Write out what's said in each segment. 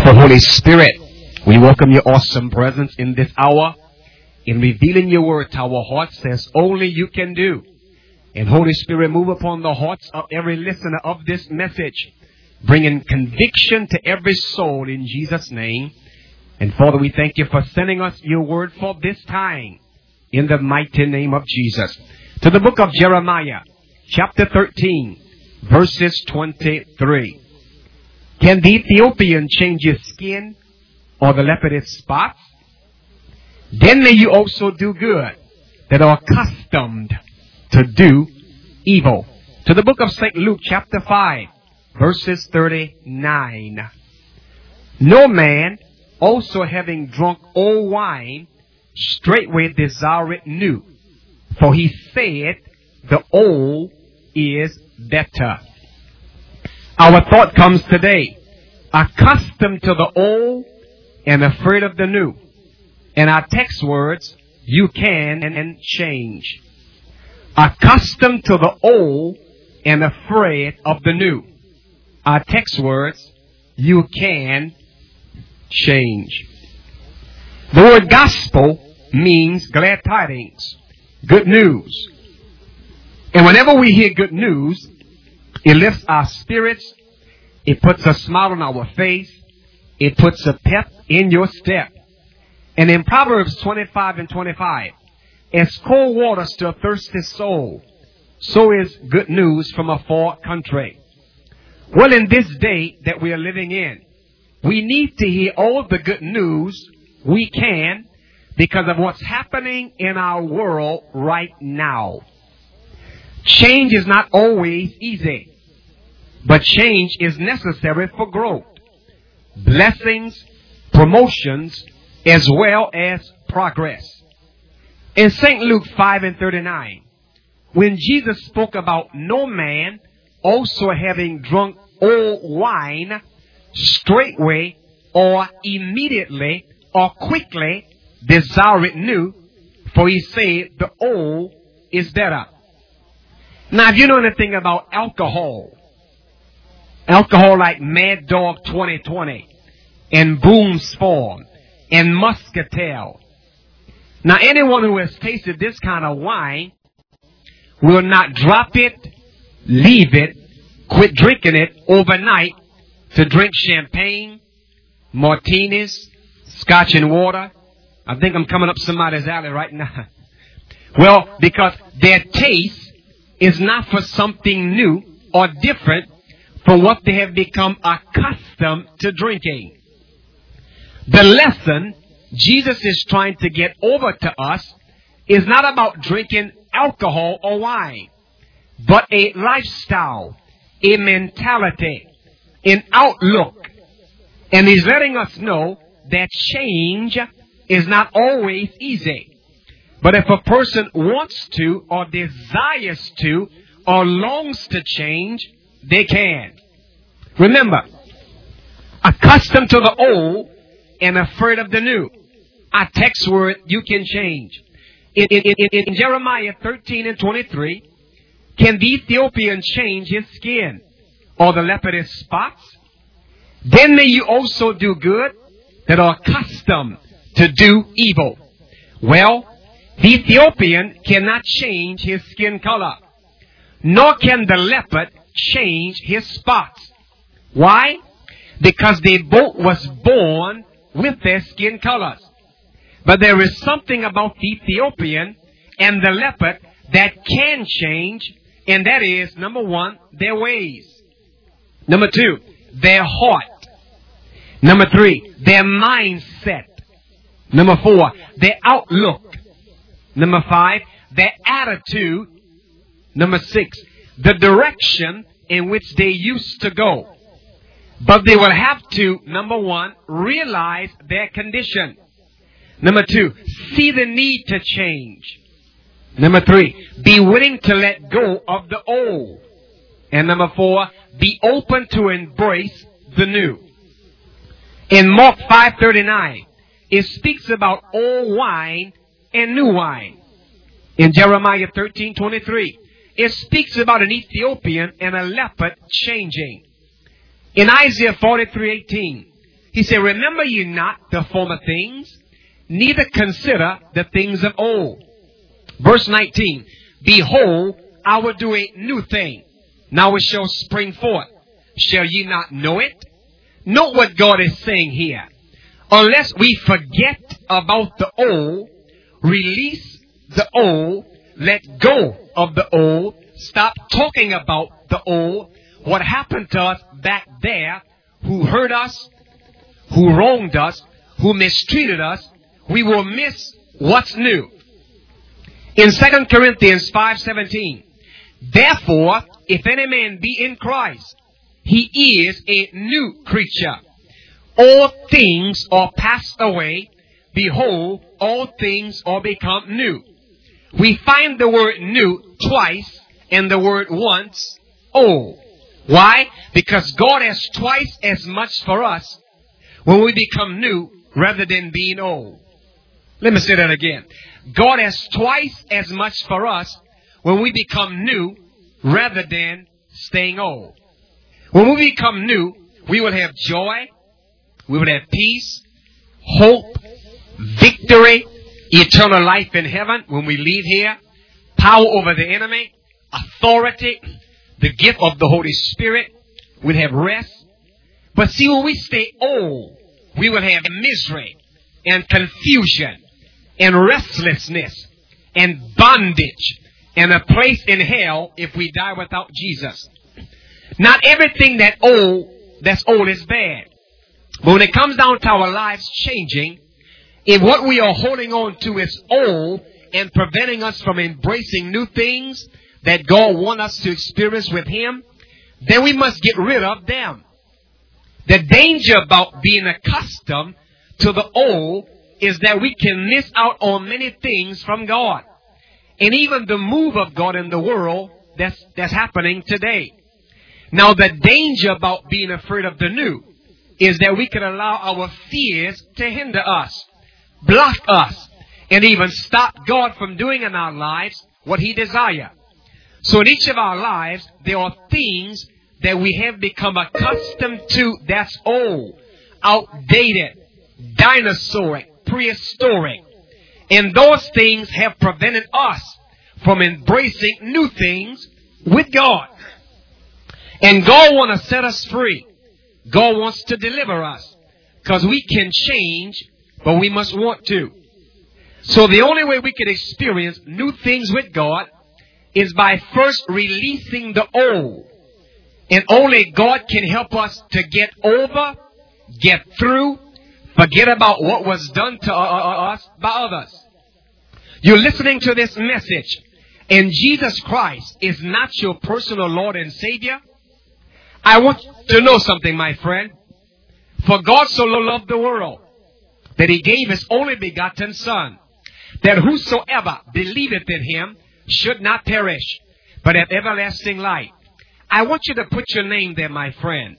Wonderful Holy Spirit, we welcome your awesome presence in this hour in revealing your word to our hearts as only you can do. And Holy Spirit, move upon the hearts of every listener of this message, bringing conviction to every soul in Jesus' name. And Father, we thank you for sending us your word for this time in the mighty name of Jesus. To the book of Jeremiah, chapter 13, verses 23. Can the Ethiopian change his skin or the leopard his spots? Then may you also do good that are accustomed to do evil. To the book of St. Luke, chapter 5, verses 39. No man, also having drunk old wine, straightway desireth new, for he said, the old is better. Our thought comes today, accustomed to the old and afraid of the new. And our text words, you can and change. Accustomed to the old and afraid of the new. Our text words, you can change. The word gospel means glad tidings, good news. And whenever we hear good news, it lifts our spirits. It puts a smile on our face. It puts a pep in your step. And in Proverbs 25 and 25, as cold waters to a thirsty soul, so is good news from a far country. Well, in this day that we are living in, we need to hear all the good news we can because of what's happening in our world right now. Change is not always easy, but change is necessary for growth, blessings, promotions, as well as progress. In St. Luke 5 and 39, when Jesus spoke about no man also having drunk old wine, straightway or immediately or quickly desire it new, for he said the old is better. Now, if you know anything about alcohol like Mad Dog 2020 and Boone's Farm and Muscatel. Now, anyone who has tasted this kind of wine will not drop it, leave it, quit drinking it overnight to drink champagne, martinis, scotch and water. I think I'm coming up somebody's alley right now. Well, because their taste is not for something new or different from what they have become accustomed to drinking. The lesson Jesus is trying to get over to us is not about drinking alcohol or wine, but a lifestyle, a mentality, an outlook. And he's letting us know that change is not always easy. But if a person wants to or desires to or longs to change, they can. Remember, accustomed to the old and afraid of the new. Our text word, you can change. In Jeremiah 13 and 23, can the Ethiopian change his skin or the leopard his spots? Then may you also do good that are accustomed to do evil. Well, the Ethiopian cannot change his skin color, nor can the leopard change his spots. Why? Because they both was born with their skin colors. But there is something about the Ethiopian and the leopard that can change, and that is, number one, their ways. Number two, their heart. Number three, their mindset. Number four, their outlook. Number five, their attitude. Number six, the direction in which they used to go. But they will have to, number one, realize their condition. Number two, see the need to change. Number three, be willing to let go of the old. And number four, be open to embrace the new. In Mark 5:39, it speaks about old wine and new wine. In Jeremiah 13:23, it speaks about an Ethiopian and a leopard changing. In Isaiah 43:18, He said, remember ye not the former things, neither consider the things of old. Verse 19, behold, I will do a new thing. Now it shall spring forth. Shall ye not know it? Note what God is saying here. Unless we forget about the old, release the old, let go of the old, stop talking about the old, what happened to us back there, who hurt us, who wronged us, who mistreated us, we will miss what's new. In 2 Corinthians 5:17, therefore, if any man be in Christ, he is a new creature. All things are passed away. Behold, all things are become new. We find the word new twice and the word once old. Why? Because God has twice as much for us when we become new rather than being old. Let me say that again. God has twice as much for us when we become new rather than staying old. When we become new, we will have joy, we will have peace, hope, victory, eternal life in heaven when we leave here, power over the enemy, authority, the gift of the Holy Spirit. We'll have rest. But see, when we stay old, we will have misery and confusion and restlessness and bondage and a place in hell if we die without Jesus. Not everything that's old is bad. But when it comes down to our lives changing, if what we are holding on to is old and preventing us from embracing new things that God wants us to experience with Him, then we must get rid of them. The danger about being accustomed to the old is that we can miss out on many things from God. And even the move of God in the world that's happening today. Now, the danger about being afraid of the new is that we can allow our fears to hinder us, block us, and even stop God from doing in our lives what He desires. So in each of our lives, there are things that we have become accustomed to that's old, outdated, dinosauric, prehistoric. And those things have prevented us from embracing new things with God. And God wants to set us free. God wants to deliver us. Because we can change, but we must want to. So the only way we can experience new things with God is by first releasing the old. And only God can help us to get over, get through, forget about what was done to us by others. You're listening to this message, and Jesus Christ is not your personal Lord and Savior. I want you to know something, my friend. For God so loved the world that He gave His only begotten Son, that whosoever believeth in Him should not perish, but have everlasting life. I want you to put your name there, my friend.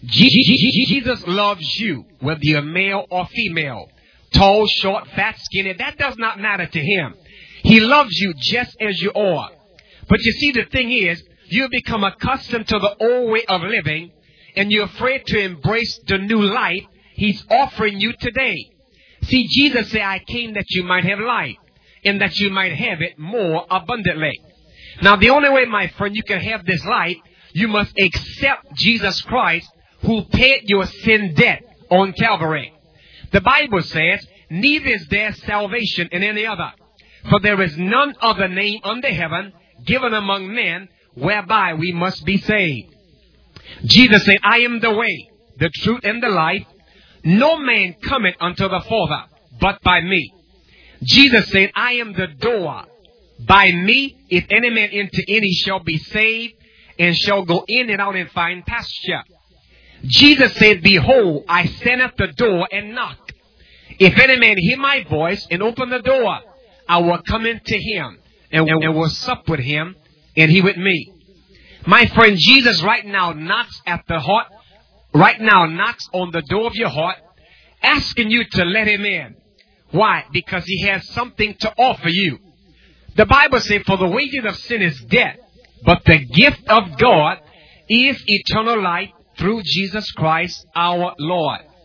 Jesus loves you, whether you're male or female, tall, short, fat, skinny. That does not matter to Him. He loves you just as you are. But you see, the thing is, you become accustomed to the old way of living, and you're afraid to embrace the new life He's offering you today. See, Jesus said, I came that you might have life, and that you might have it more abundantly. Now, the only way, my friend, you can have this life, you must accept Jesus Christ, who paid your sin debt on Calvary. The Bible says, neither is there salvation in any other, for there is none other name under heaven given among men whereby we must be saved. Jesus said, I am the way, the truth, and the life. No man cometh unto the Father but by me. Jesus said, I am the door. By me, if any man enter in, he shall be saved, and shall go in and out and find pasture. Jesus said, behold, I stand at the door and knock. If any man hear my voice and open the door, I will come into him and will sup with him and he with me. My friend, Jesus right now knocks at the heart, right now knocks on the door of your heart, asking you to let Him in. Why? Because He has something to offer you. The Bible says, for the wages of sin is death, but the gift of God is eternal life through Jesus Christ our Lord.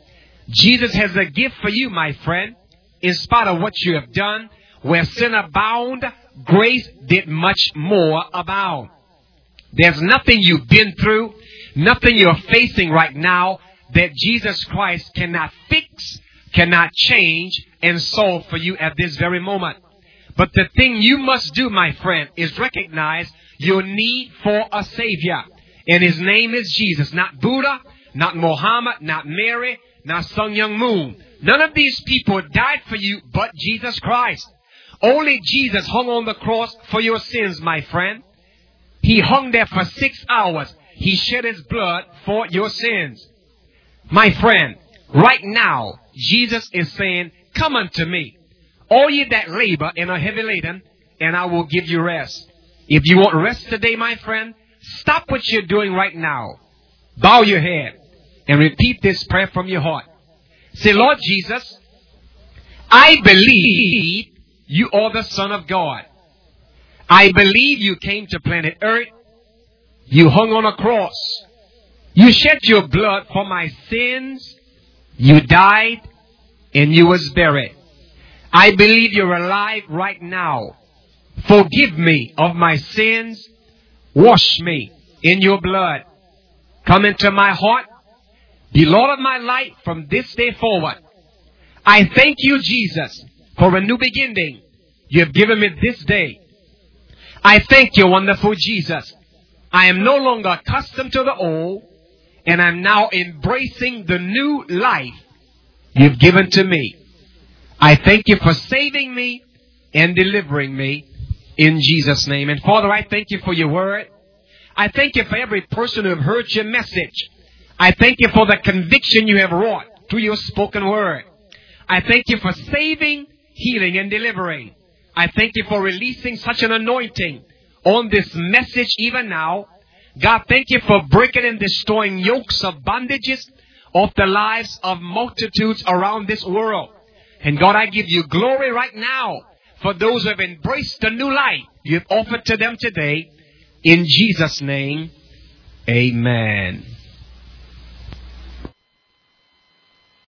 Jesus has a gift for you, my friend. In spite of what you have done, where sin abound, grace did much more abound. There's nothing you've been through, nothing you're facing right now that Jesus Christ cannot fix, cannot change, and solve for you at this very moment. But the thing you must do, my friend, is recognize your need for a Savior. And His name is Jesus. Not Buddha, not Muhammad, not Mary, not Sun Myung Moon. None of these people died for you but Jesus Christ. Only Jesus hung on the cross for your sins, my friend. He hung there for 6 hours. He shed His blood for your sins. My friend, right now, Jesus is saying, come unto me, all ye that labor and are heavy laden, and I will give you rest. If you want rest today, my friend, stop what you're doing right now. Bow your head and repeat this prayer from your heart. Say, Lord Jesus, I believe you are the Son of God. I believe you came to planet Earth. You hung on a cross. You shed your blood for my sins. You died and you was buried. I believe you're alive right now. Forgive me of my sins. Wash me in your blood. Come into my heart. Be Lord of my life from this day forward. I thank you, Jesus, for a new beginning you have given me this day. I thank you, wonderful Jesus. I am no longer accustomed to the old, and I'm now embracing the new life you've given to me. I thank you for saving me and delivering me in Jesus' name. And Father, I thank you for your word. I thank you for every person who have heard your message. I thank you for the conviction you have wrought through your spoken word. I thank you for saving, healing, and delivering. I thank you for releasing such an anointing on this message even now. God, thank you for breaking and destroying yokes of bondages of the lives of multitudes around this world. And God, I give you glory right now for those who have embraced the new life you've offered to them today. In Jesus' name, amen.